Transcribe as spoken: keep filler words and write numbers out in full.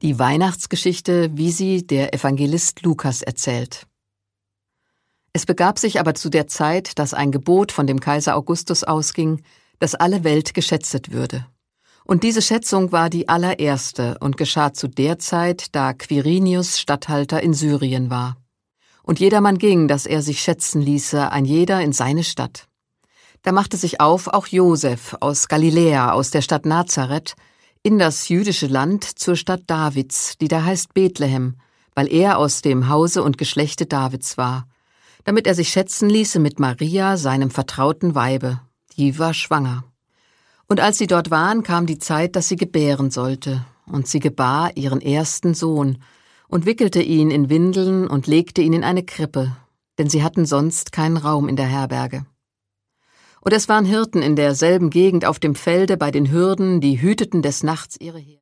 Die Weihnachtsgeschichte, wie sie der Evangelist Lukas erzählt. Es begab sich aber zu der Zeit, dass ein Gebot von dem Kaiser Augustus ausging, dass alle Welt geschätzet würde. Und diese Schätzung war die allererste und geschah zu der Zeit, da Quirinius Statthalter in Syrien war. Und jedermann ging, dass er sich schätzen ließe, ein jeder in seine Stadt. Da machte sich auf auch Josef aus Galiläa, aus der Stadt Nazareth, in das jüdische Land zur Stadt Davids, die da heißt Bethlehem, weil er aus dem Hause und Geschlechte Davids war, damit er sich schätzen ließe mit Maria, seinem vertrauten Weibe, die war schwanger. Und als sie dort waren, kam die Zeit, dass sie gebären sollte, und sie gebar ihren ersten Sohn und wickelte ihn in Windeln und legte ihn in eine Krippe, denn sie hatten sonst keinen Raum in der Herberge. Und es waren Hirten in derselben Gegend auf dem Felde bei den Hürden, die hüteten des Nachts ihre Herde.